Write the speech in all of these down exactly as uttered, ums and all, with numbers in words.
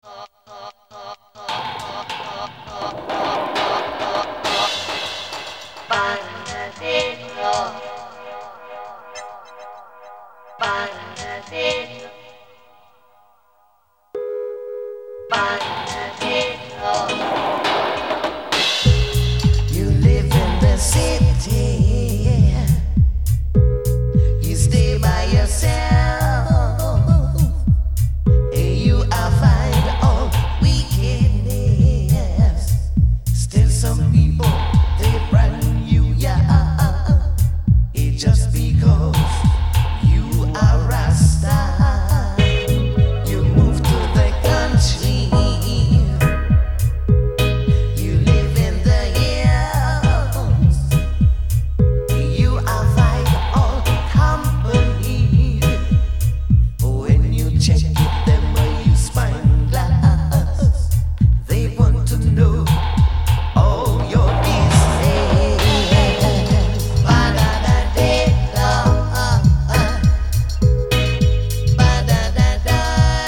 You live in the city, you stay by yourself, you are fine on wickedness. Still some people, they brand you, yeah, it's just because you are Rasta. You move to the country, you live in the hills, you are fine on company. When you check it, them you spine glass, they want to know all your business. Ba-da-da-da-da, ba-da-da-da,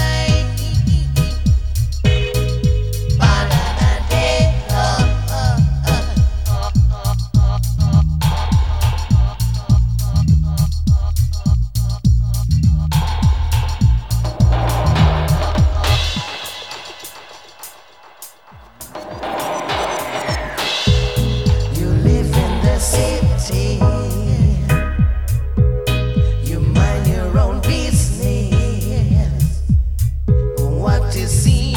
you live in the city, you mind your own business. What you see